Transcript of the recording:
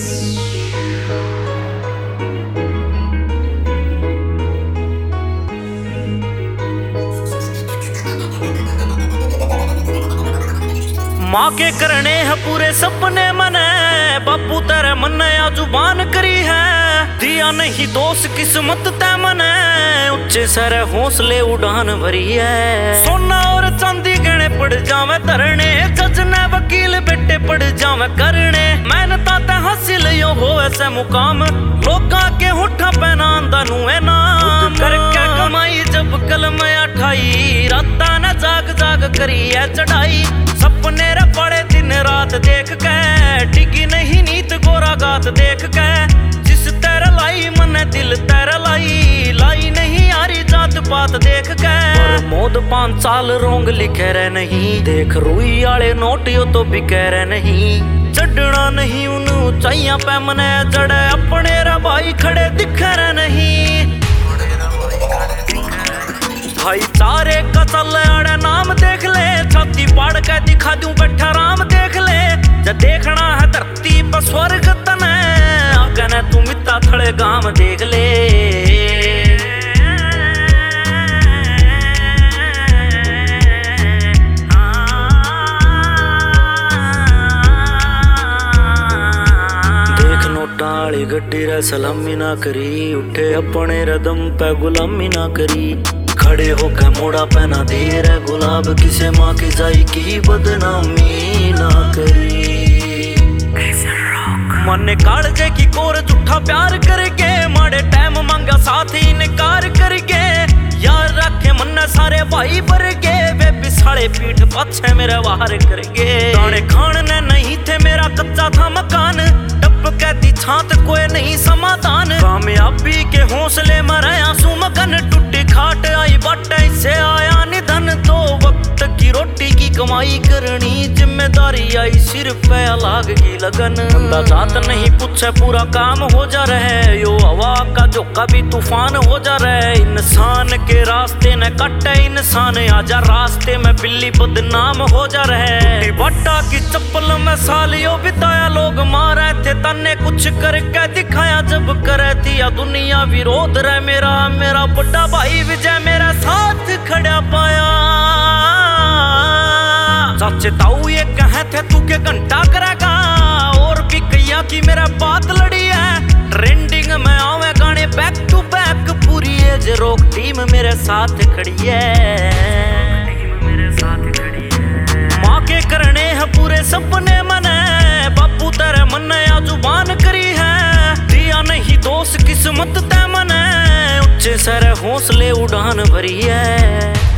माँ के करने है पूरे सपने मने, बापू तेरे मन या जुबान करी है। दिया नहीं दोस्त किस्मत तै मने, ऊंचे सर हौसले उड़ान भरी है। सोना और चांदी गहने पड़ जावे धरने, जज ने वकील बेटे पड़ जावे करने। मेहनता ते हासिल यो होवे से मुकाम, लोगा के होठा पहना दानू है नाम। करके कमाई जब कलम उठाई, राता न जाग जाग करी है चढ़ाई। सपने रे पड़े दिन रात देख के, टिकी नहीं नीत गोरा गात देख के। जिस तेरा लाई मन दिल तेरा लाई, लाई नहीं यारी जात पात देख के। मोद 5 साल रोंग लिखे रहे नहीं, देख रुई आले नोट यो तो बिके रहे नहीं। चढ़ना नहीं उन ऊंचाइयां पे मने जड़े, अपने रे भाई खड़े दिखे रहे नहीं। भाईचारे का चल आड़े नाम देख ले, छाती पाड़ के दिखा दूं बैठा राम देख ले। जब देखना है धरती पर स्वर्ग तने, आगे ने तू मित्ता थड़े गाम देख ले। देख नोटाली गड्डी रे सलामी ना करी, उठे अपने रदम पे गुलामी ना करी। खड़े होकर मोड़ा पहना दे रे गुलाब, किसे माँ की जाई की बदनामी ना करी। मन कालजे की कोर झूठा प्यार करके, माड़े टाइम मांगा साथ ही इनकार करके। यार रखे मन सारे भाई भर के, वे बिसाड़े पीठ पाछे मेरे वार करके। दाने खाने नहीं थे मेरा कच्चा था मकान, टप कहती छात कोई नहीं समाधान। कामयाबी के हौसले में रहा सुमगन, टूटी खाट आई बाटे से आया निधन। तो वक्त की रोटी की कमाई करनी, जिम्मेदारी आई सिर पे लाग की लगन। बंदा जात नहीं पूछे पूरा काम हो जा रहे, यो हवा का झोंका भी तूफान हो जा रहे। इंसान के रास्ते न कटे इंसान, आजा रास्ते में बिल्ली बदनाम हो जा रहे। बट्टा की चप्पल में सालियों बिताया, लोग मारे थे तन्ने कुछ करके दिखाया। जब करे थी या दुनिया विरोध रहे मेरा, मेरा बड़ा भाई विजय मेरा साथ खड़ा पाया। चाचे ताऊ ये कहे थे तू के घंटा करेगा, और भी कैया की मेरा बात लड़ी है। ट्रेंडिंग में आवे गाने बैक टू बैक, पूरी एज रोक टीम मेरे साथ खड़ी है। माँ के करने है पूरे सपने मने, बापू तेरे मन या जुबान करी है। दिया नहीं दोस्त किस्मत तै मने, ऊंचे सर हौसले उड़ान भरी है।